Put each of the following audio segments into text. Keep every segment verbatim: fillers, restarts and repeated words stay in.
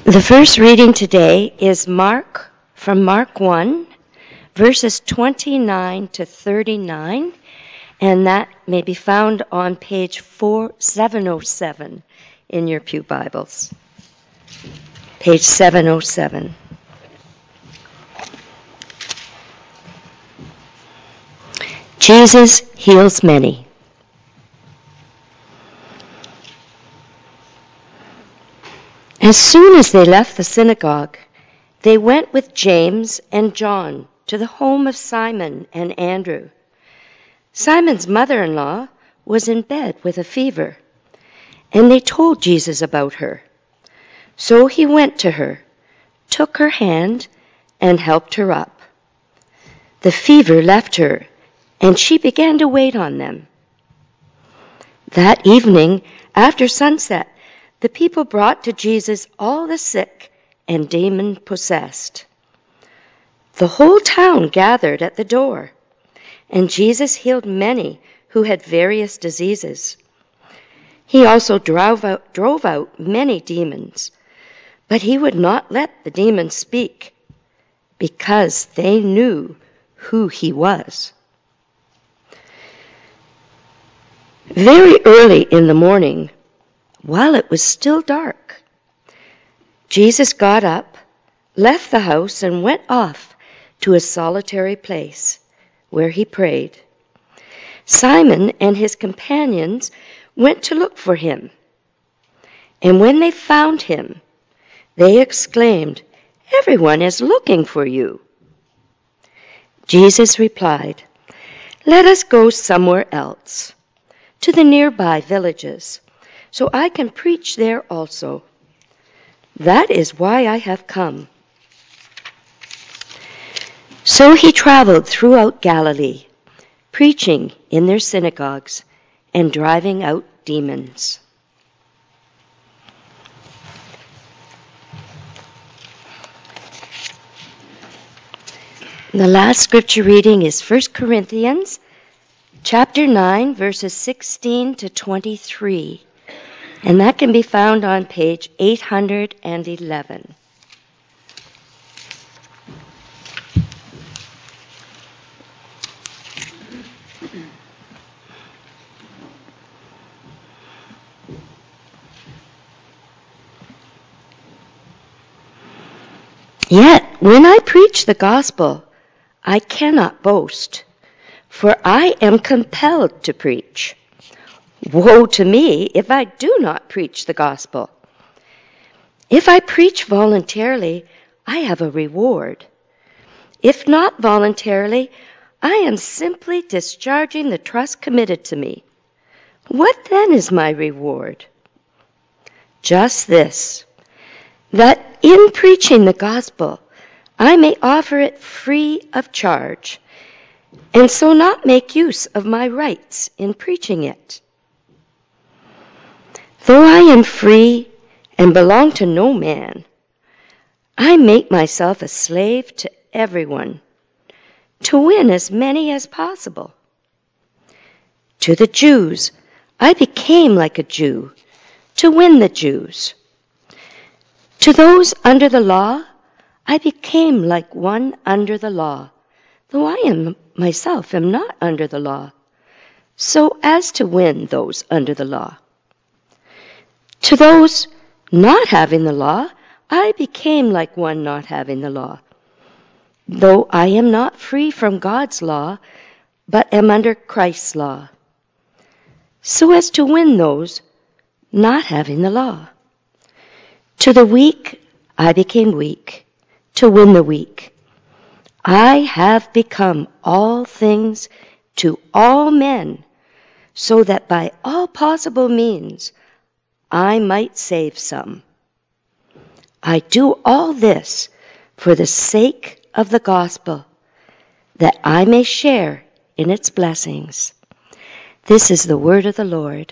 The first reading today is Mark from Mark one, verses twenty-nine to thirty-nine, and that may be found on page seven oh seven in your pew Bibles. Page seven oh seven. Jesus heals many. As soon as they left the synagogue, they went with James and John to the home of Simon and Andrew. Simon's mother-in-law was in bed with a fever, and they told Jesus about her. So he went to her, took her hand, and helped her up. The fever left her, and she began to wait on them. That evening, after sunset, the people brought to Jesus all the sick and demon-possessed. The whole town gathered at the door, and Jesus healed many who had various diseases. He also drove out, drove out many demons, but he would not let the demons speak, because they knew who he was. Very early in the morning, while it was still dark, Jesus got up, left the house, and went off to a solitary place where he prayed. Simon and his companions went to look for him, and when they found him, they exclaimed, "Everyone is looking for you." Jesus replied, "Let us go somewhere else, to the nearby villages, so I can preach there also. That is why I have come." So he traveled throughout Galilee, preaching in their synagogues and driving out demons. The last scripture reading is First Corinthians chapter nine, verses sixteen to twenty-three. And that can be found on page eight hundred eleven. Yet, when I preach the gospel, I cannot boast, for I am compelled to preach. Woe to me if I do not preach the gospel. If I preach voluntarily, I have a reward. If not voluntarily, I am simply discharging the trust committed to me. What then is my reward? Just this, that in preaching the gospel, I may offer it free of charge, and so not make use of my rights in preaching it. Though I am free and belong to no man, I make myself a slave to everyone, to win as many as possible. To the Jews, I became like a Jew, to win the Jews. To those under the law, I became like one under the law, though I am myself am not under the law, so as to win those under the law. To those not having the law, I became like one not having the law, though I am not free from God's law, but am under Christ's law, so as to win those not having the law. To the weak, I became weak, to win the weak. I have become all things to all men, so that by all possible means I might save some. I do all this for the sake of the gospel, that I may share in its blessings. This is the word of the Lord.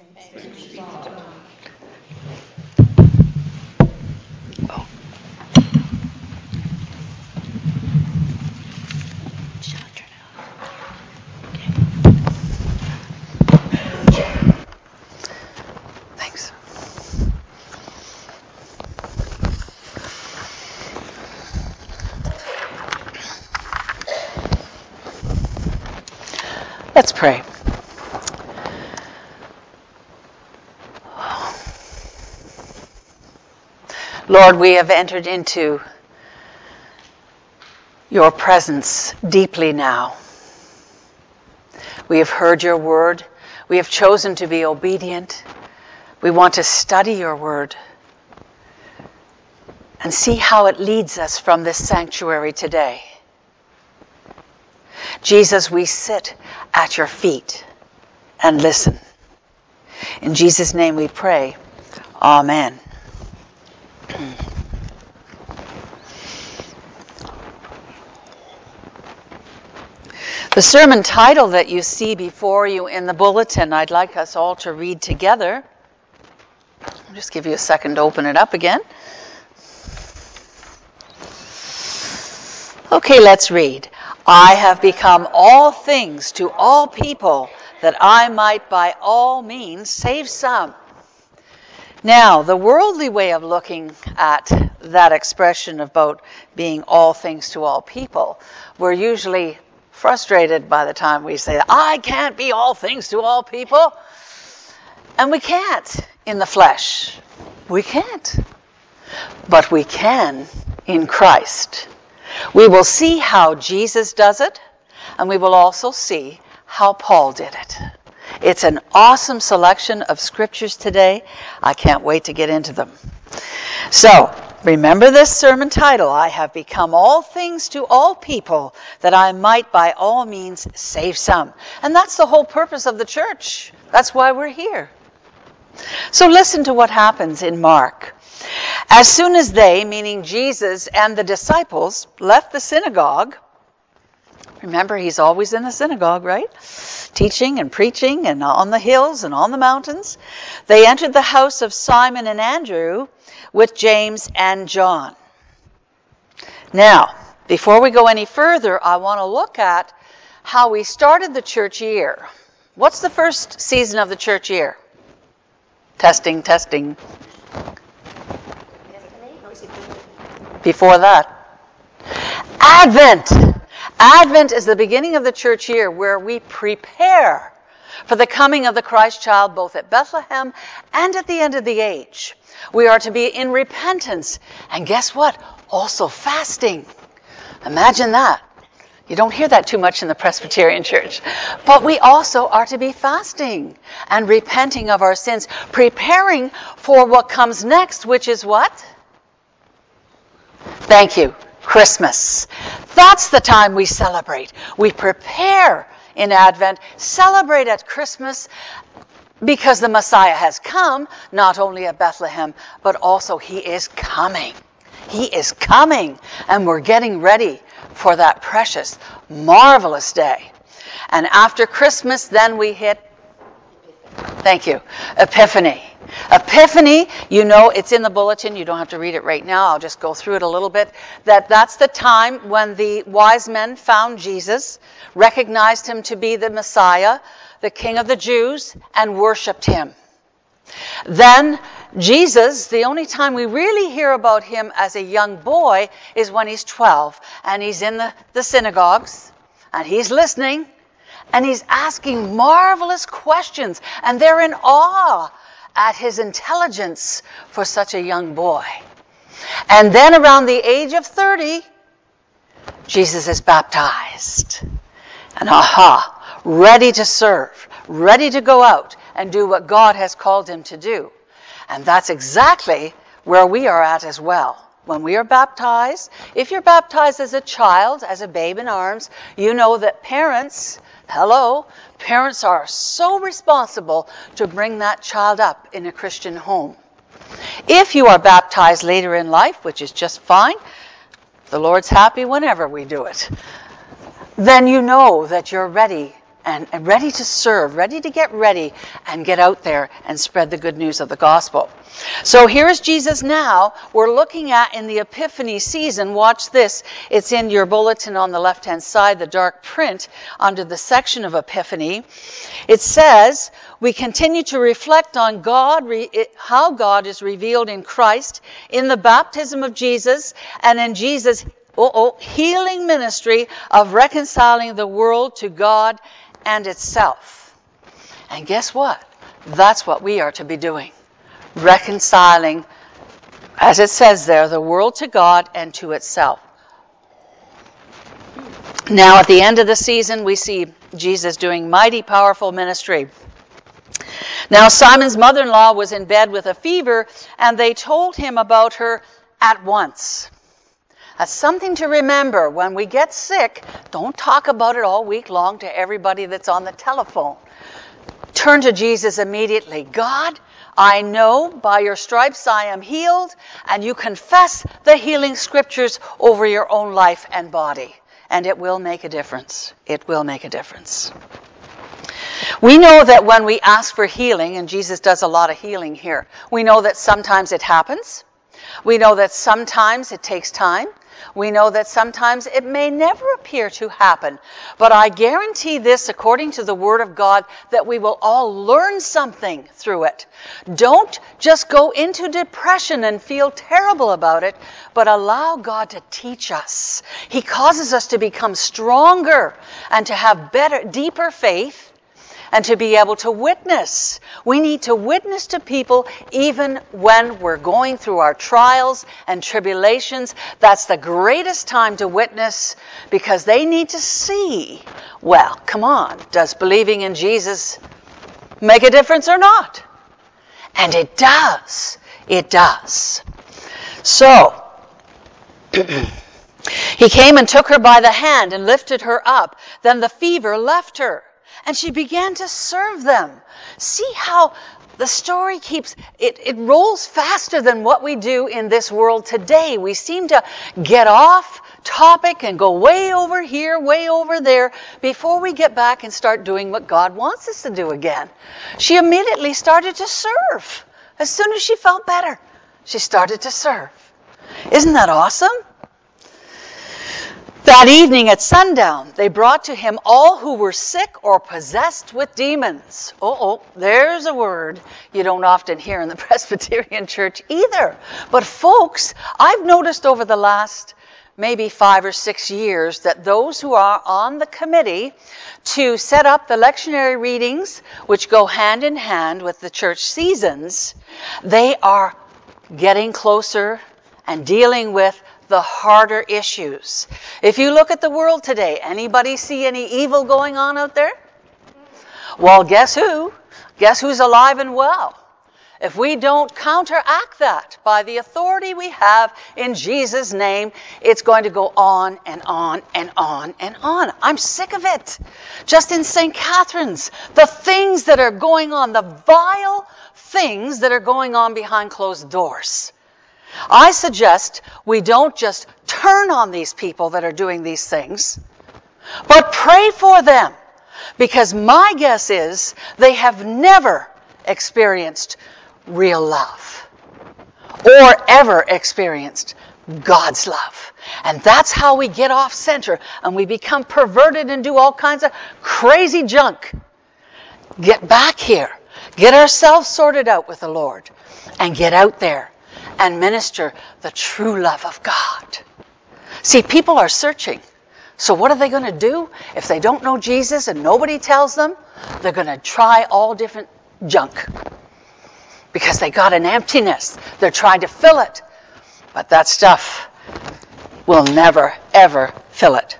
Oh. Thanks. Let's pray. Lord, we have entered into your presence deeply now. We have heard your word. We have chosen to be obedient. We want to study your word and see how it leads us from this sanctuary today. Jesus, we sit at your feet and listen. In Jesus' name we pray. Amen. The sermon title that you see before you in the bulletin, I'd like us all to read together. I'll just give you a second to open it up again. Okay, let's read. I have become all things to all people, that I might by all means save some. Now, the worldly way of looking at that expression about being all things to all people, we're usually frustrated by the time we say, I can't be all things to all people. And we can't in the flesh. We can't. But we can in Christ. We will see how Jesus does it, and we will also see how Paul did it. It's an awesome selection of scriptures today. I can't wait to get into them. So, remember this sermon title, I have become all things to all people, that I might by all means save some. And that's the whole purpose of the church. That's why we're here. So listen to what happens in Mark. As soon as they, meaning Jesus and the disciples, left the synagogue, remember he's always in the synagogue, right? Teaching and preaching and on the hills and on the mountains. They entered the house of Simon and Andrew with James and John. Now, before we go any further, I want to look at how we started the church year. What's the first season of the church year? Testing, testing. Before that, Advent. Advent is the beginning of the church year where we prepare for the coming of the Christ child both at Bethlehem and at the end of the age. We are to be in repentance and guess what? Also fasting. Imagine that. You don't hear that too much in the Presbyterian church. But we also are to be fasting and repenting of our sins, preparing for what comes next, which is what? Thank you. Christmas. That's the time we celebrate. We prepare in Advent, celebrate at Christmas, because the Messiah has come, not only at Bethlehem, but also he is coming. He is coming, and we're getting ready for that precious, marvelous day. And after Christmas, then we hit, thank you, Epiphany. Epiphany, you know, it's in the bulletin. You don't have to read it right now. I'll just go through it a little bit. That that's the time when the wise men found Jesus, recognized him to be the Messiah, the King of the Jews, and worshipped him. Then Jesus, the only time we really hear about him as a young boy is when he's twelve, and he's in the, the synagogues, and he's listening, and he's asking marvelous questions, and they're in awe at his intelligence for such a young boy. And then around the age of thirty, Jesus is baptized. And aha, ready to serve, ready to go out and do what God has called him to do. And that's exactly where we are at as well. When we are baptized, if you're baptized as a child, as a babe in arms, you know that parents, hello, parents are so responsible to bring that child up in a Christian home. If you are baptized later in life, which is just fine, the Lord's happy whenever we do it, then you know that you're ready and, and ready to serve, ready to get ready and get out there and spread the good news of the gospel. So here's Jesus now. We're looking at in the Epiphany season. Watch this. It's in your bulletin on the left-hand side, the dark print under the section of Epiphany. It says, we continue to reflect on God, how God is revealed in Christ, in the baptism of Jesus, and in Jesus' oh, oh, healing ministry of reconciling the world to God and itself. And guess what? That's what we are to be doing. Reconciling, as it says there, the world to God and to itself. Now, at the end of the season, we see Jesus doing mighty, powerful ministry. Now, Simon's mother-in-law was in bed with a fever, and they told him about her at once. That's something to remember. When we get sick, don't talk about it all week long to everybody that's on the telephone. Turn to Jesus immediately. God, I know by your stripes I am healed, and you confess the healing scriptures over your own life and body. And it will make a difference. It will make a difference. We know that when we ask for healing, and Jesus does a lot of healing here, we know that sometimes it happens. We know that sometimes it takes time. We know that sometimes it may never appear to happen. But I guarantee this, according to the Word of God, that we will all learn something through it. Don't just go into depression and feel terrible about it, but allow God to teach us. He causes us to become stronger and to have better, deeper faith, and to be able to witness. We need to witness to people even when we're going through our trials and tribulations. That's the greatest time to witness, because they need to see, well, come on, does believing in Jesus make a difference or not? And it does. It does. So, he came and took her by the hand and lifted her up. Then the fever left her, and she began to serve them. See how the story keeps, it, it rolls faster than what we do in this world today. We seem to get off topic and go way over here, way over there, before we get back and start doing what God wants us to do again. She immediately started to serve. As soon as she felt better, she started to serve. Isn't that awesome? That evening at sundown, they brought to him all who were sick or possessed with demons. Oh, oh, there's a word you don't often hear in the Presbyterian Church either. But folks, I've noticed over the last maybe five or six years that those who are on the committee to set up the lectionary readings, which go hand in hand with the church seasons, they are getting closer and dealing with the harder issues. If you look at the world today, anybody see any evil going on out there? Well, guess who? Guess who's alive and well? If we don't counteract that by the authority we have in Jesus' name, it's going to go on and on and on and on. I'm sick of it. Just in Saint Catherine's, the things that are going on, the vile things that are going on behind closed doors. I suggest we don't just turn on these people that are doing these things, but pray for them. Because my guess is they have never experienced real love or ever experienced God's love. And that's how we get off center and we become perverted and do all kinds of crazy junk. Get back here. Get ourselves sorted out with the Lord and get out there and minister the true love of God. See, people are searching. So what are they going to do? If they don't know Jesus and nobody tells them, they're going to try all different junk. Because they got an emptiness. They're trying to fill it. But that stuff will never, ever fill it.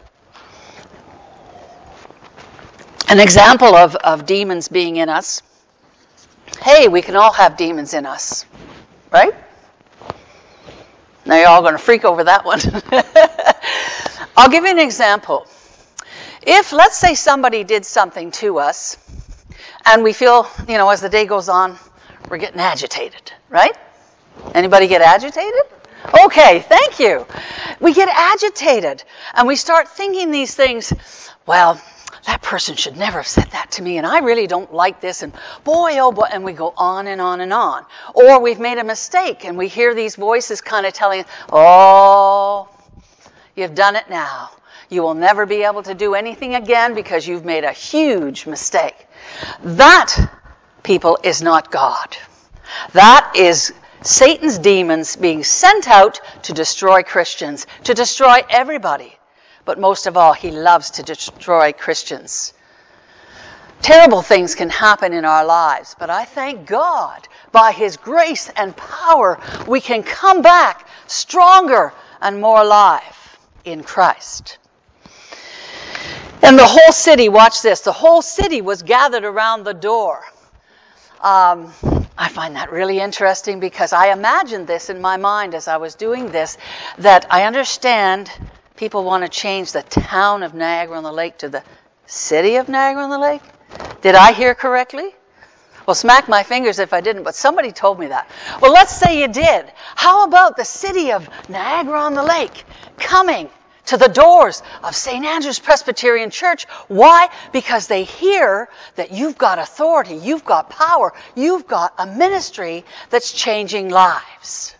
An example of, of demons being in us. Hey, we can all have demons in us. Right? Now you're all going to freak over that one. I'll give you an example. If, let's say, somebody did something to us, and we feel, you know, as the day goes on, we're getting agitated, right? Anybody get agitated? Okay, thank you. We get agitated, and we start thinking these things, well, that person should never have said that to me, and I really don't like this, and boy, oh boy, and we go on and on and on. Or we've made a mistake, and we hear these voices kind of telling us, oh, you've done it now. You will never be able to do anything again because you've made a huge mistake. That, people, is not God. That is Satan's demons being sent out to destroy Christians, to destroy everybody. But most of all, he loves to destroy Christians. Terrible things can happen in our lives, but I thank God, by His grace and power, we can come back stronger and more alive in Christ. And the whole city, watch this, the whole city was gathered around the door. Um, I find that really interesting because I imagined this in my mind as I was doing this, that I understand people want to change the town of Niagara-on-the-Lake to the city of Niagara-on-the-Lake. Did I hear correctly? Well, smack my fingers if I didn't, but somebody told me that. Well, let's say you did. How about the city of Niagara-on-the-Lake coming to the doors of Saint Andrew's Presbyterian Church? Why? Because they hear that you've got authority, you've got power, you've got a ministry that's changing lives.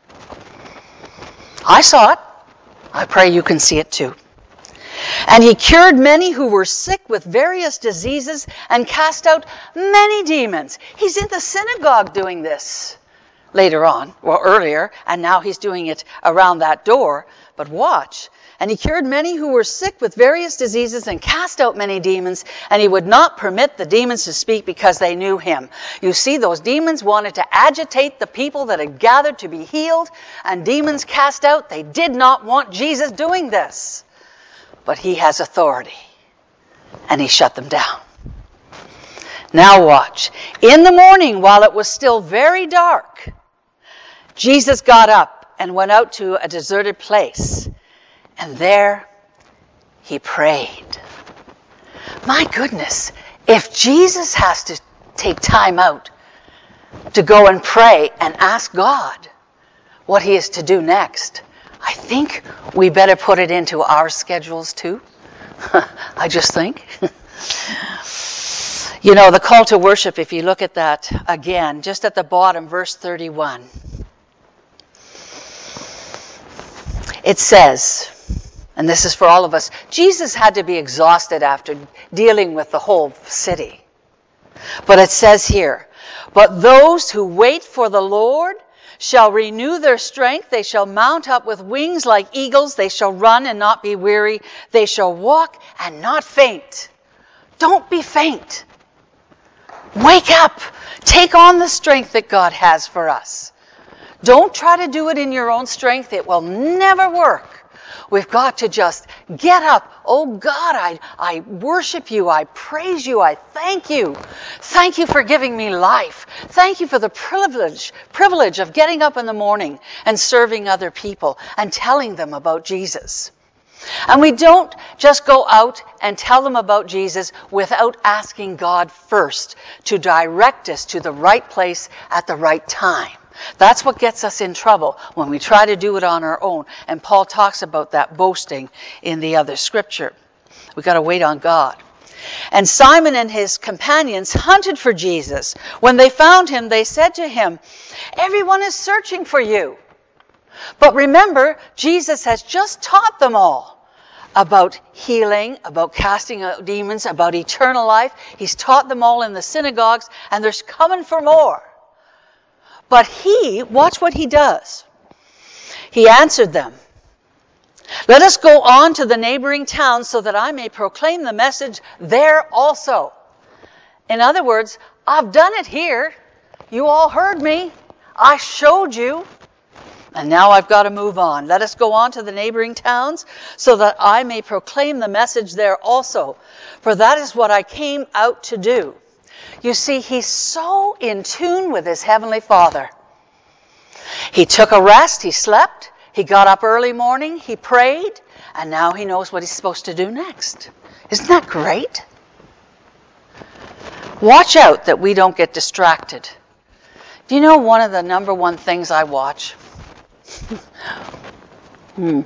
I saw it. I pray you can see it too. And He cured many who were sick with various diseases and cast out many demons. He's in the synagogue doing this later on, or earlier, and now He's doing it around that door. But watch. And He cured many who were sick with various diseases and cast out many demons, and He would not permit the demons to speak because they knew Him. You see, those demons wanted to agitate the people that had gathered to be healed, and demons cast out. They did not want Jesus doing this. But He has authority, and He shut them down. Now watch. In the morning, while it was still very dark, Jesus got up and went out to a deserted place. And there He prayed. My goodness, if Jesus has to take time out to go and pray and ask God what He is to do next, I think we better put it into our schedules too. I just think. You know, the call to worship, if you look at that again, just at the bottom, verse thirty-one. It says, and this is for all of us, Jesus had to be exhausted after dealing with the whole city. But it says here, but those who wait for the Lord shall renew their strength. They shall mount up with wings like eagles. They shall run and not be weary. They shall walk and not faint. Don't be faint. Wake up. Take on the strength that God has for us. Don't try to do it in your own strength. It will never work. We've got to just get up. Oh God, I, I worship you. I praise you. I thank you. Thank you for giving me life. Thank you for the privilege, privilege of getting up in the morning and serving other people and telling them about Jesus. And we don't just go out and tell them about Jesus without asking God first to direct us to the right place at the right time. That's what gets us in trouble when we try to do it on our own. And Paul talks about that boasting in the other scripture. We've got to wait on God. And Simon and his companions hunted for Jesus. When they found Him, they said to Him, everyone is searching for you. But remember, Jesus has just taught them all about healing, about casting out demons, about eternal life. He's taught them all in the synagogues, and they're coming for more. But He, watch what He does. He answered them, let us go on to the neighboring towns so that I may proclaim the message there also. In other words, I've done it here. You all heard me. I showed you. And now I've got to move on. Let us go on to the neighboring towns so that I may proclaim the message there also. For that is what I came out to do. You see, He's so in tune with His Heavenly Father. He took a rest, He slept, He got up early morning, He prayed, and now He knows what He's supposed to do next. Isn't that great? Watch out that we don't get distracted. Do you know one of the number one things I watch? hmm.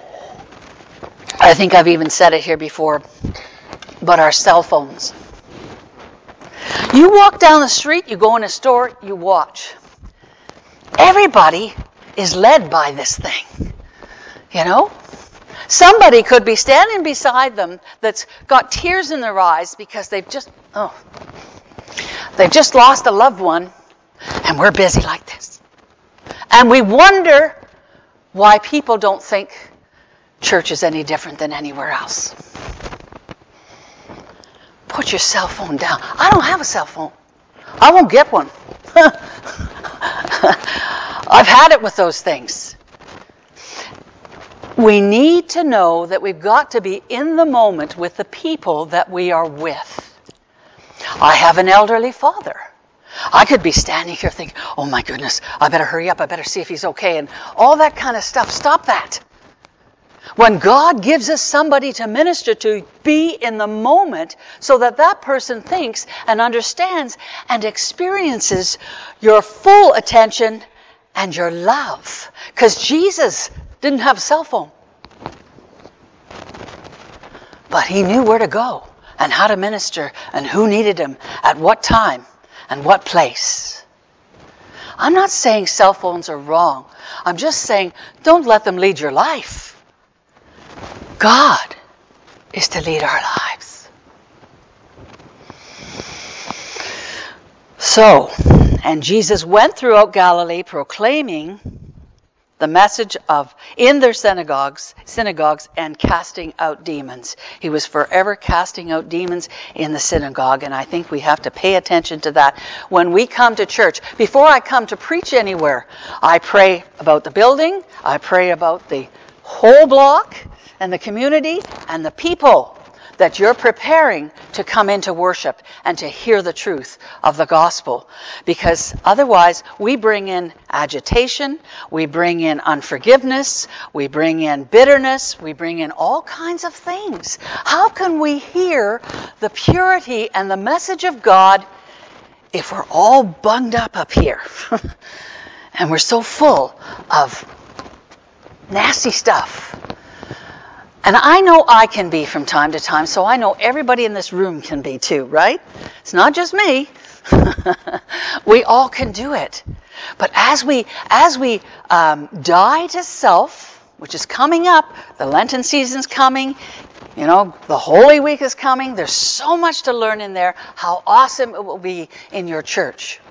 I think I've even said it here before, but our cell phones. You walk down the street, you go in a store, you watch. Everybody is led by this thing, you know? Somebody could be standing beside them that's got tears in their eyes because they've just, oh, they've just lost a loved one, and we're busy like this. And we wonder why people don't think church is any different than anywhere else. put your cell phone down. I don't have a cell phone. I won't get one. I've had it with those things. We need to know that we've got to be in the moment with the people that we are with. I have an elderly father. I could be standing here thinking, oh my goodness, I better hurry up, I better see if he's okay, and all that kind of stuff. Stop that. When God gives us somebody to minister to, be in the moment so that that person thinks and understands and experiences your full attention and your love. Because Jesus didn't have a cell phone. But he knew where to go and how to minister and who needed him at what time and what place. I'm not saying cell phones are wrong. I'm just saying don't let them lead your life. God is to lead our lives. So, and Jesus went throughout Galilee proclaiming the message of in their synagogues, synagogues and casting out demons. He was forever casting out demons in the synagogue, and I think we have to pay attention to that. When we come to church, before I come to preach anywhere, I pray about the building, I pray about the whole block and the community and the people that you're preparing to come into worship and to hear the truth of the gospel. Because otherwise, we bring in agitation, we bring in unforgiveness, we bring in bitterness, we bring in all kinds of things. How can we hear the purity and the message of God if we're all bunged up up here? And we're so full of nasty stuff. And I know I can be from time to time, so I know everybody in this room can be too, right? It's not just me. We all can do it. But as we as we um, die to self, which is coming up, the Lenten season's coming, you know, the Holy Week is coming, there's so much to learn in there, how awesome it will be in your church.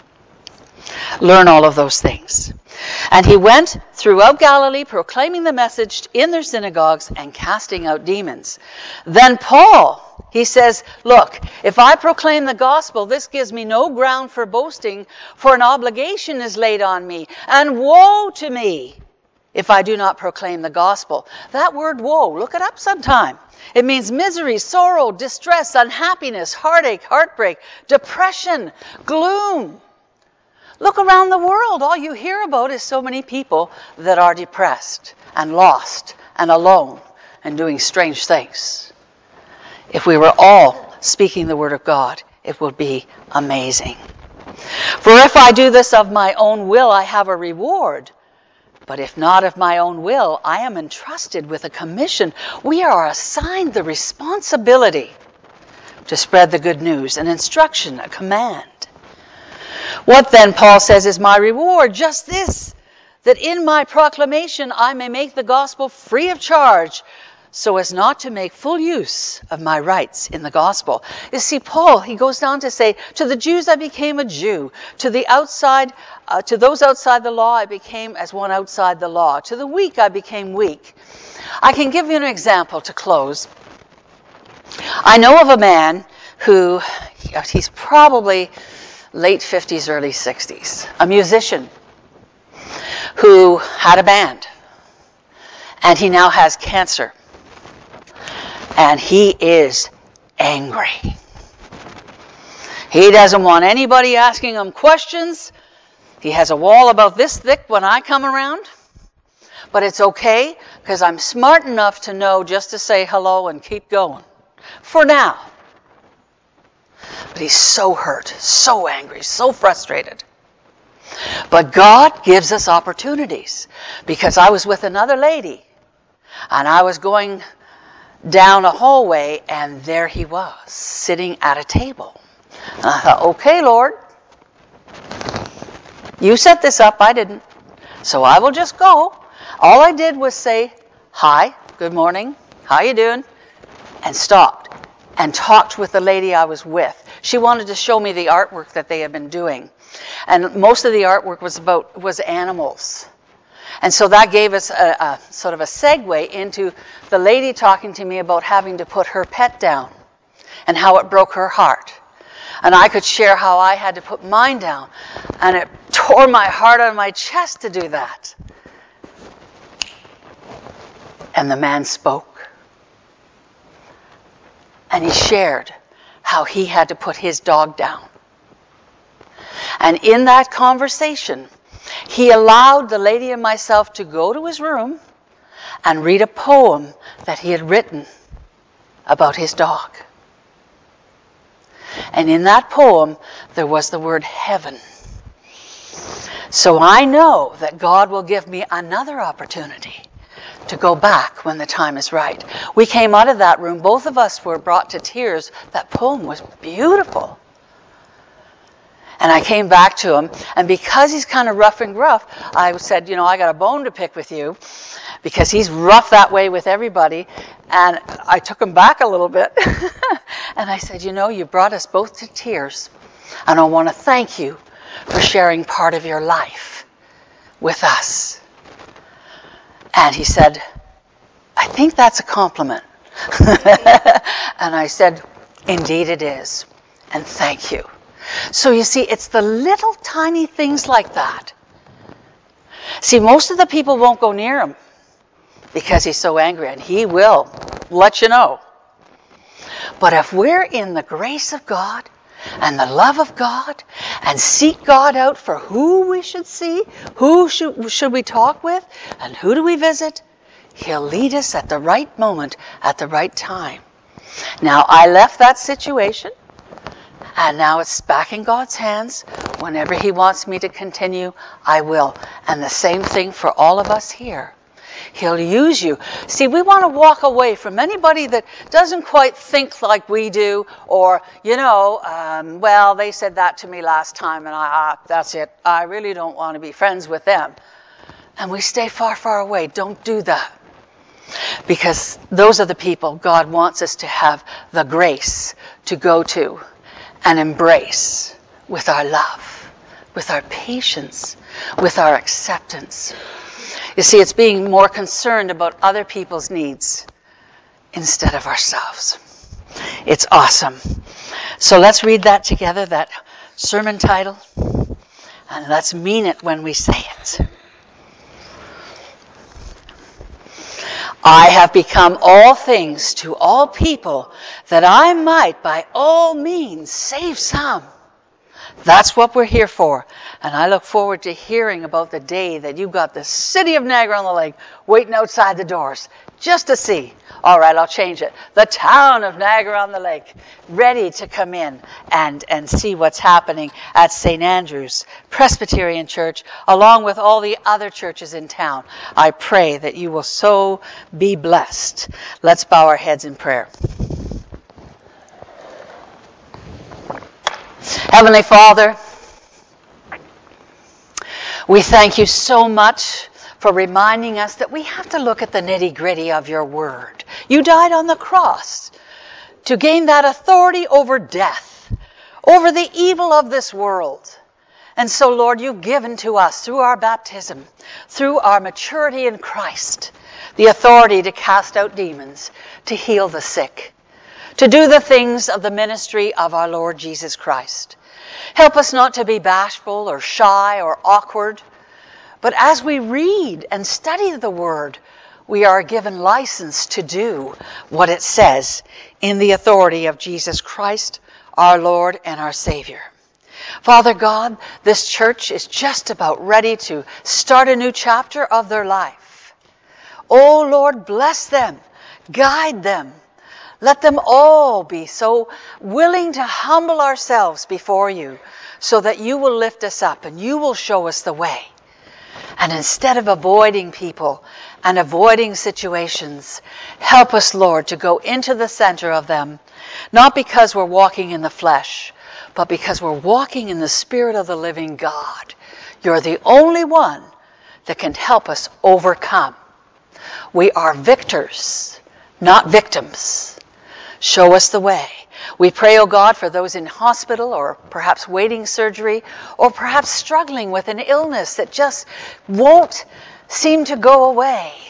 Learn all of those things. And he went throughout Galilee, proclaiming the message in their synagogues and casting out demons. Then Paul, he says, look, if I proclaim the gospel, this gives me no ground for boasting, for an obligation is laid on me. And woe to me if I do not proclaim the gospel. That word woe, look it up sometime. It means misery, sorrow, distress, unhappiness, heartache, heartbreak, depression, gloom. Look around the world. All you hear about is so many people that are depressed and lost and alone and doing strange things. If we were all speaking the word of God, it would be amazing. For if I do this of my own will, I have a reward. But if not of my own will, I am entrusted with a commission. We are assigned the responsibility to spread the good news, an instruction, a command. What then, Paul says, is my reward? Just this, that in my proclamation I may make the gospel free of charge, so as not to make full use of my rights in the gospel. You see, Paul, he goes down to say, to the Jews I became a Jew. To the outside, uh, to those outside the law, I became as one outside the law. To the weak, I became weak. I can give you an example to close. I know of a man who, he's probably late fifties, early sixties, a musician who had a band, and he now has cancer, and he is angry. He doesn't want anybody asking him questions. He has a wall about this thick when I come around, but it's okay because I'm smart enough to know just to say hello and keep going for now. But he's so hurt, so angry, so frustrated. But God gives us opportunities. Because I was with another lady, and I was going down a hallway, and there he was, sitting at a table. And I thought, okay, Lord, you set this up, I didn't. So I will just go. All I did was say, hi, good morning, how you doing? And stopped and talked with the lady I was with. She wanted to show me the artwork that they had been doing. And most of the artwork was about was animals. And so that gave us a, a sort of a segue into the lady talking to me about having to put her pet down. and how it broke her heart. And I could share how I had to put mine down, and it tore my heart out of my chest to do that. And the man spoke. And he shared how he had to put his dog down. And in that conversation, he allowed the lady and myself to go to his room and read a poem that he had written about his dog. And in that poem, there was the word heaven. So I know that God will give me another opportunity to go back when the time is right. We came out of that room. Both of us were brought to tears. That poem was beautiful. And I came back to him, and because he's kind of rough and gruff, I said, you know, I got a bone to pick with you, because he's rough that way with everybody. And I took him back a little bit. And I said, you know, you brought us both to tears, and I want to thank you for sharing part of your life with us. And he said, I think that's a compliment. And I said, indeed it is, and thank you. So you see, it's the little tiny things like that. See, most of the people won't go near him because he's so angry, and he will let you know. But if we're in the grace of God and the love of God and seek God out for who we should see, who should, should we talk with, and who do we visit, he'll lead us at the right moment, at the right time. Now, I left that situation, and now it's back in God's hands. Whenever he wants me to continue, I will. And the same thing for all of us here. He'll use you. See, we want to walk away from anybody that doesn't quite think like we do, or, you know, um, well, they said that to me last time, and I, ah, that's it. I really don't want to be friends with them. And we stay far, far away. Don't do that. Because those are the people God wants us to have the grace to go to and embrace with our love, with our patience, with our acceptance. You see, it's being more concerned about other people's needs instead of ourselves. It's awesome. So let's read that together, that sermon title, and let's mean it when we say it. I have become all things to all people, that I might by all means save some. That's what we're here for. And I look forward to hearing about the day that you got the city of Niagara-on-the-Lake waiting outside the doors just to see. All right, I'll change it. The town of Niagara-on-the-Lake ready to come in and, and see what's happening at Saint Andrew's Presbyterian Church, along with all the other churches in town. I pray that you will so be blessed. Let's bow our heads in prayer. Heavenly Father, we thank you so much for reminding us that we have to look at the nitty-gritty of your word. You died on the cross to gain that authority over death, over the evil of this world. And so, Lord, you've given to us through our baptism, through our maturity in Christ, the authority to cast out demons, to heal the sick, to do the things of the ministry of our Lord Jesus Christ. Help us not to be bashful or shy or awkward, but as we read and study the Word, we are given license to do what it says in the authority of Jesus Christ, our Lord and our Savior. Father God, this church is just about ready to start a new chapter of their life. Oh Lord, bless them, guide them. Let them all be so willing to humble ourselves before you so that you will lift us up and you will show us the way. And instead of avoiding people and avoiding situations, help us, Lord, to go into the center of them, not because we're walking in the flesh, but because we're walking in the Spirit of the living God. You're the only one that can help us overcome. We are victors, not victims. Show us the way. We pray, O God, for those in hospital or perhaps waiting surgery or perhaps struggling with an illness that just won't seem to go away.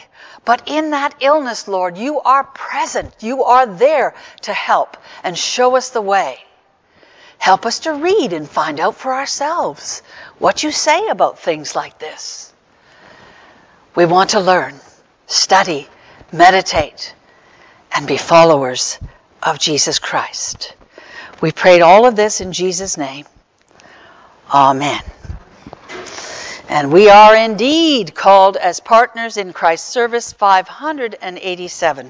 But in that illness, Lord, you are present. You are there to help and show us the way. Help us to read and find out for ourselves what you say about things like this. We want to learn, study, meditate, and be followers of Jesus Christ. We prayed all of this in Jesus' name. Amen. And we are indeed called as partners in Christ's service, five hundred eighty-seven.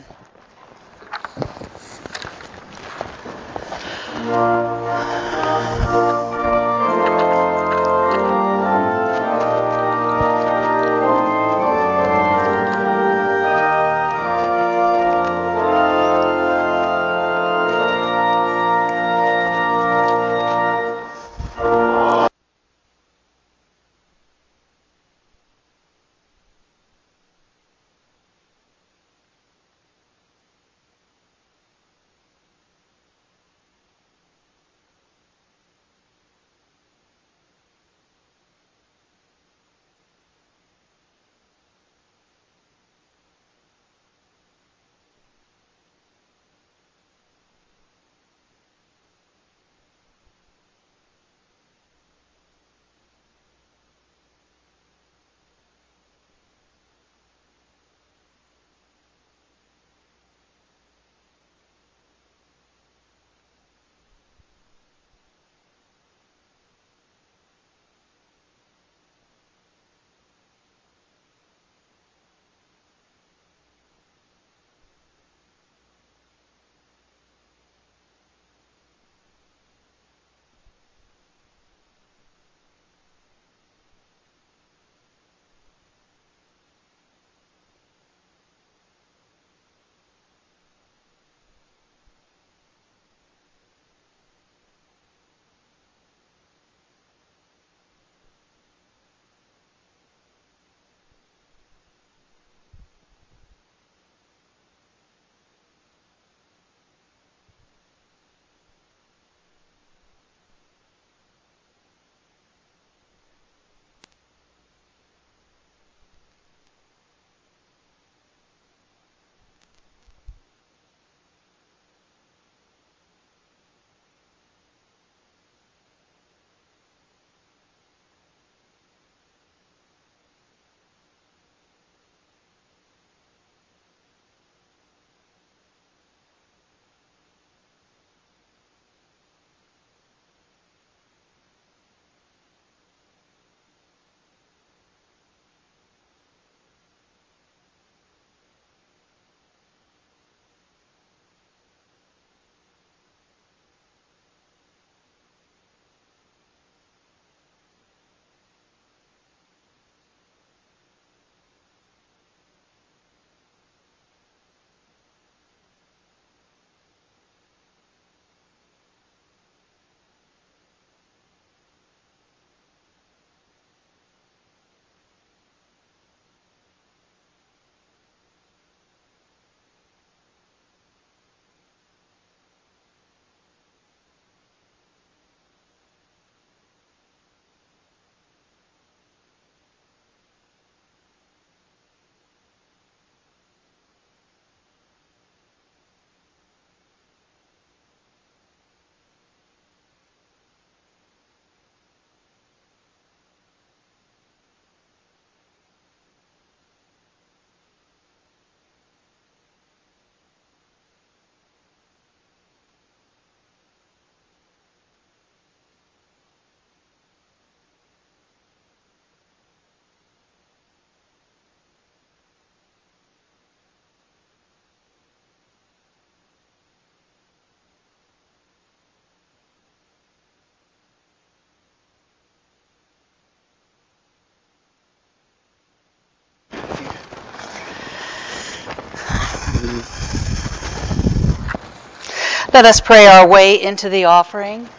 Let us pray our way into the offering.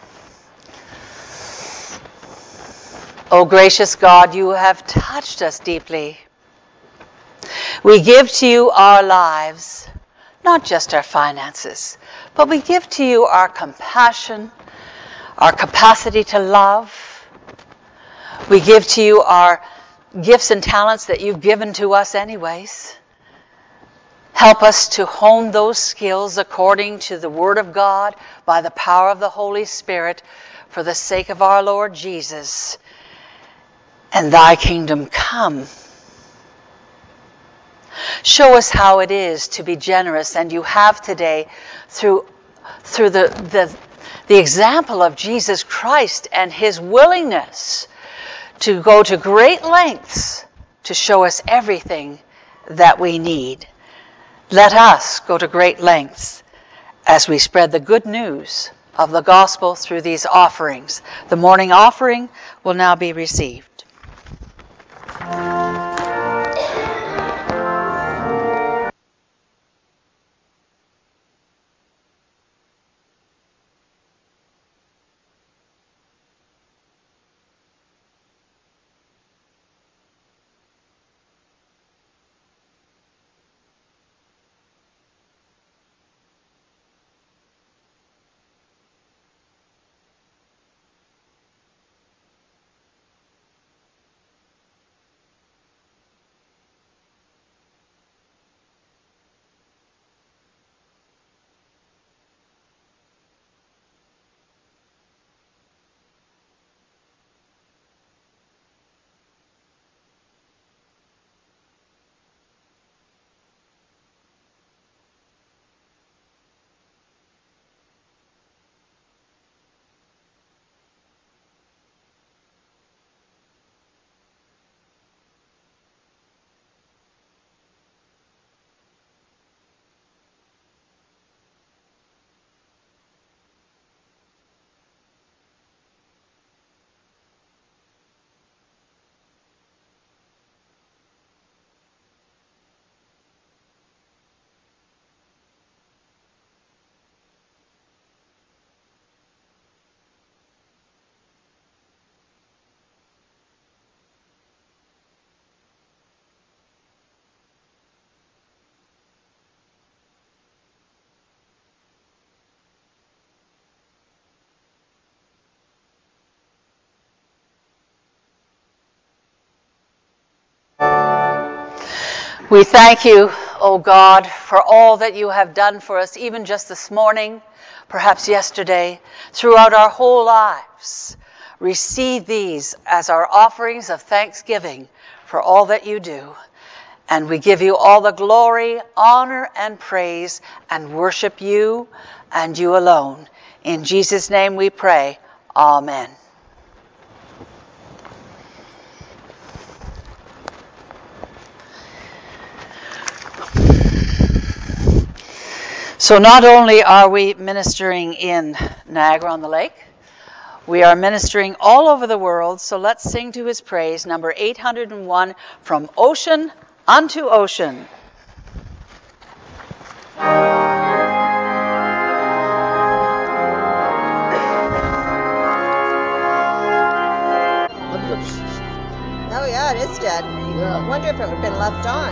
O gracious God, you have touched us deeply. We give to you our lives, not just our finances, but we give to you our compassion, our capacity to love. We give to you our gifts and talents that you've given to us anyways. Help us to hone those skills according to the Word of God by the power of the Holy Spirit for the sake of our Lord Jesus. And thy kingdom come. Show us how it is to be generous, and you have today through, through the, the, the example of Jesus Christ and his willingness to go to great lengths to show us everything that we need. Let us go to great lengths as we spread the good news of the gospel through these offerings. The morning offering will now be received. We thank you, O God, for all that you have done for us, even just this morning, perhaps yesterday, throughout our whole lives. Receive these as our offerings of thanksgiving for all that you do. And we give you all the glory, honor, and praise, and worship you and you alone. In Jesus' name we pray. Amen. So not only are we ministering in Niagara-on-the-Lake, we are ministering all over the world, so let's sing to his praise, number eight hundred one, From Ocean Unto Ocean. Oh yeah, it is dead. Yeah. I wonder if it would have been left on.